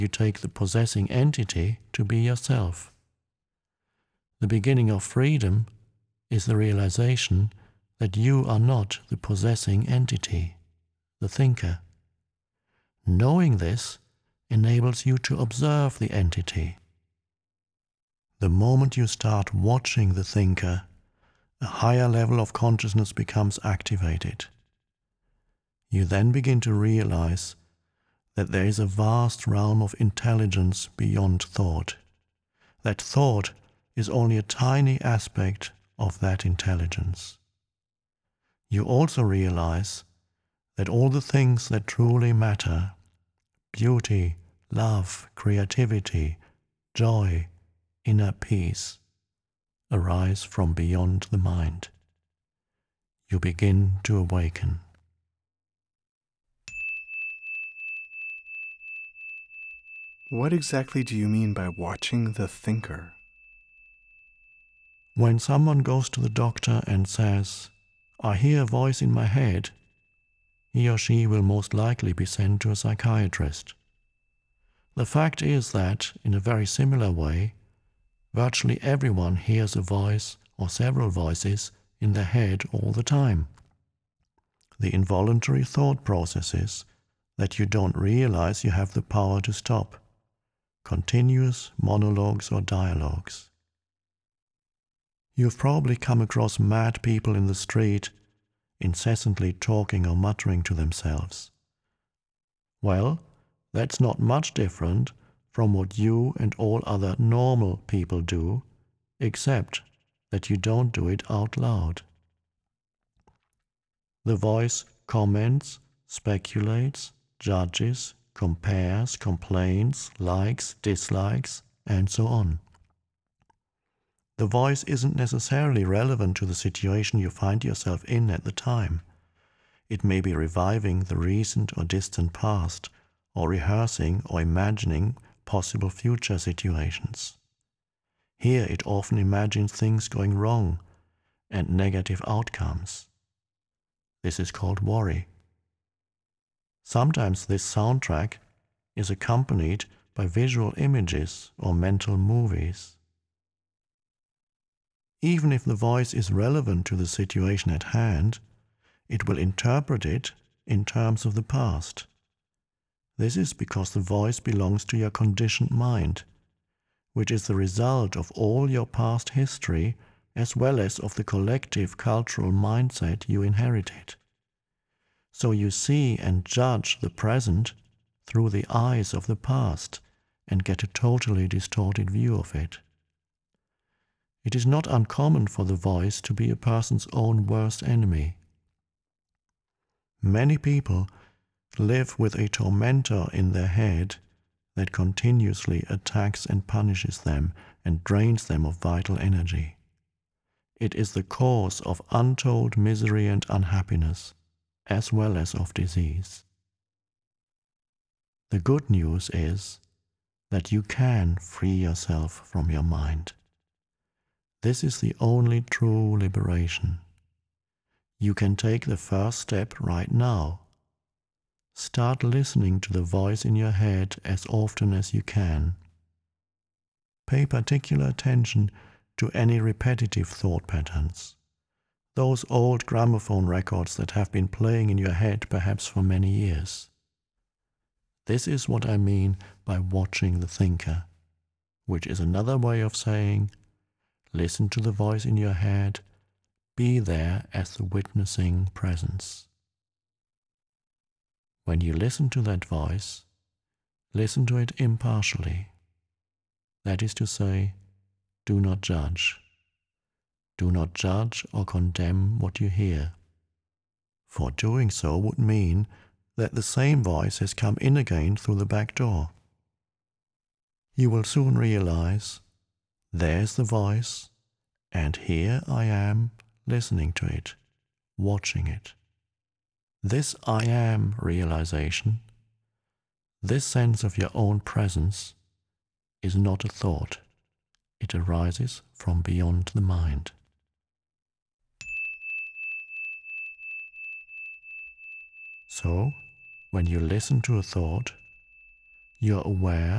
You take the possessing entity to be yourself. The beginning of freedom is the realization that you are not the possessing entity, the thinker. Knowing this enables you to observe the entity. The moment you start watching the thinker, a higher level of consciousness becomes activated. You then begin to realize that there is a vast realm of intelligence beyond thought. That thought is only a tiny aspect of that intelligence. You also realize that all the things that truly matter, beauty, love, creativity, joy, inner peace, arise from beyond the mind. You begin to awaken. What exactly do you mean by watching the thinker? When someone goes to the doctor and says, "I hear a voice in my head," he or she will most likely be sent to a psychiatrist. The fact is that, in a very similar way, virtually everyone hears a voice or several voices in their head all the time. The involuntary thought processes that you don't realize you have the power to stop. Continuous monologues or dialogues. You've probably come across mad people in the street, incessantly talking or muttering to themselves. Well, that's not much different from what you and all other normal people do, except that you don't do it out loud. The voice comments, speculates, judges, compares, complains, likes, dislikes, and so on. The voice isn't necessarily relevant to the situation you find yourself in at the time. It may be reviving the recent or distant past, or rehearsing or imagining possible future situations. Here it often imagines things going wrong and negative outcomes. This is called worry. Sometimes this soundtrack is accompanied by visual images or mental movies. Even if the voice is relevant to the situation at hand, it will interpret it in terms of the past. This is because the voice belongs to your conditioned mind, which is the result of all your past history as well as of the collective cultural mindset you inherited. So you see and judge the present through the eyes of the past and get a totally distorted view of it. It is not uncommon for the voice to be a person's own worst enemy. Many people live with a tormentor in their head that continuously attacks and punishes them and drains them of vital energy. It is the cause of untold misery and unhappiness, as well as of disease. The good news is that you can free yourself from your mind. This is the only true liberation. You can take the first step right now. Start listening to the voice in your head as often as you can. Pay particular attention to any repetitive thought patterns, those old gramophone records that have been playing in your head perhaps for many years. This is what I mean by watching the thinker, which is another way of saying, listen to the voice in your head, be there as the witnessing presence. When you listen to that voice, listen to it impartially. That is to say, do not judge. Do not judge or condemn what you hear. For doing so would mean that the same voice has come in again through the back door. You will soon realize, there's the voice, and here I am listening to it, watching it. This I am realization, this sense of your own presence, is not a thought. It arises from beyond the mind. So, when you listen to a thought, You're aware